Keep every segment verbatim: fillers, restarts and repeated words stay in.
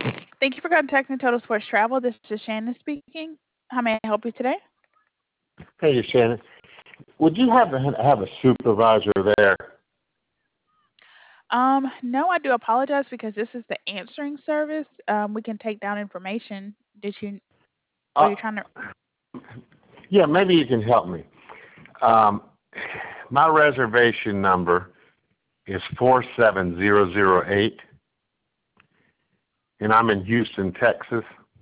Thank you for contacting Total Sports Travel. This is Shannon speaking. How may I help you today? Hey, Shannon. Would you have a, have a supervisor there? Um, no, I do apologize because this is the answering service. Um, we can take down information. Did you, or Uh, you're trying to, yeah, maybe you can help me. Um, my reservation number is four seven zero zero eight, and I'm in Houston, Texas.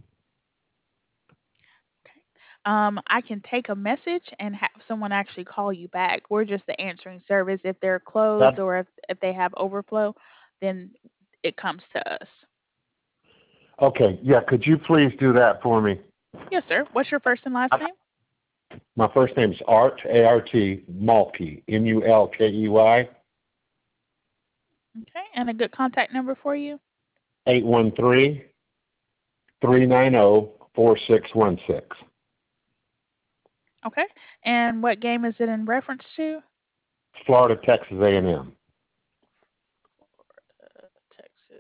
um, I can take a message and have someone actually call you back. We're just the answering service. If they're closed That or if, if they have overflow, then it comes to us. okay? Yeah, could you please do that for me? Yes, sir. What's your first and last name? My first name is Art, A R T, Mulkey, M U L K E Y, Okay, and a good contact number for you? eight one three, three nine zero, four six one six. Okay, and what game is it in reference to? Florida, Texas A and M. Uh, Texas.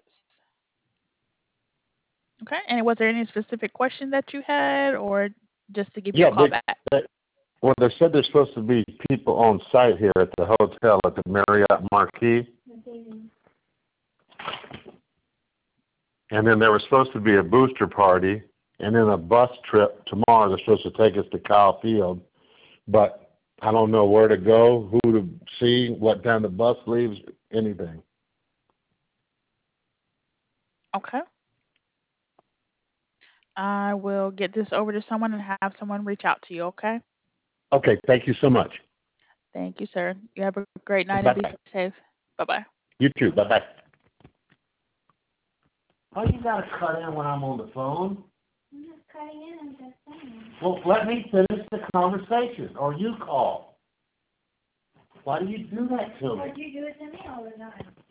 Okay, and was there any specific question that you had, or just to give you a Yeah, call they, back? they, well, they said there's supposed to be people on site here at the hotel at the Marriott Marquis. And then there was supposed to be a booster party, and then a bus trip tomorrow. They're supposed to take us to Kyle Field, but I don't know where to go, who to see, what time the bus leaves, anything. Okay, I will get this over to someone and have someone reach out to you. Okay. Okay, thank you so much. Thank you, sir. You have a great night and be Bye-bye. safe. Bye bye. You too. Bye-bye. Oh, you got to cut in when I'm on the phone. I'm just cutting in, I'm just saying. Well, let me finish the conversation, or you call. Why do you do that to me? Because you do it to me all the time.